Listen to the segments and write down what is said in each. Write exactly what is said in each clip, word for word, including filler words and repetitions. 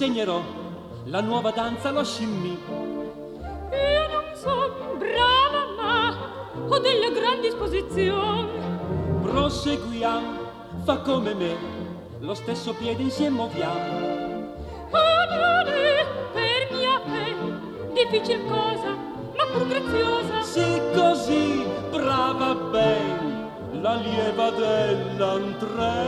insegnerò la nuova danza, lo scimmì. Io non son brava, ma ho delle gran disposizioni. Proseguiamo, fa come me, lo stesso piede insieme muoviamo. Oh, non è per mia fe difficil cosa, ma pur graziosa. Sì, così, brava ben, l'allieva dell'André.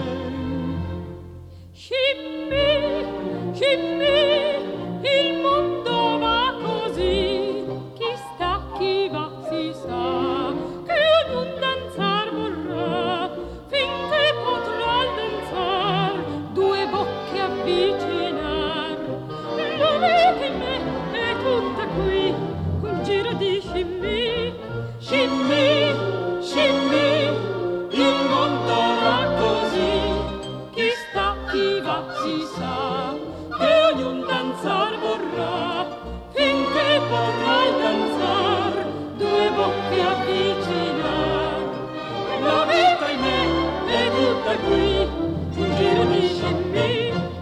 Scimmi, scimmi, il mondo va così. Chi sta, chi va, si sa, che ognuno danzar vorrà, finché potrà al danzar due bocche avvicinar. Lo vedi me, è tutta qui, un giro di scimmi, Scimmi, scimmi, il mondo va così. chi sta, chi va, si sa, Che ognuno danzar vorrà, finché potrà il danzar due bocche avvicinar. la vita in me è tutta qui. Un giro di scimmi.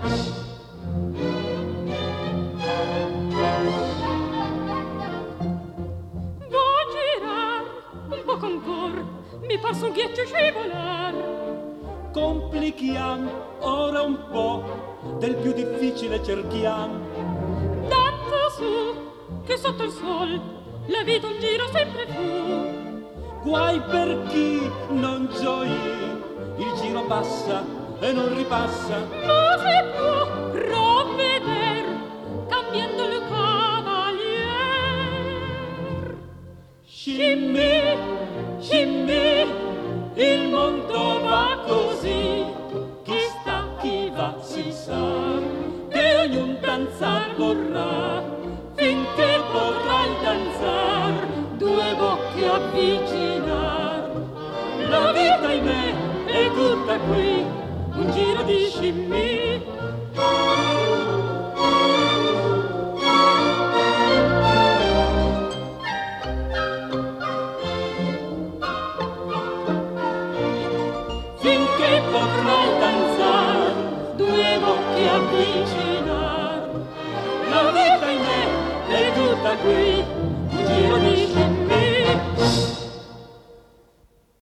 Vo a girar un poco ancor, mi par sul ghiaccio scivolar. Complichiamo ora un po', del più difficile cerchiamo. Tanto su, che sotto il sol la vita un giro sempre fu. Guai per chi non gioì, il giro passa e non ripassa. Ma si può provveder cambiando il cavalier. Scimmi, scimmi, il mondo va così. Chi sta, chi va, si sa, che ognuno danzar vorrà, finché potrà il danzar Due bocche avvicinar. La vita in me è tutta qui, un giro di scimmi. Finché potrà il danzar, Due bocche avvicinar. la vita in me è tutta qui, un giro di scimmi.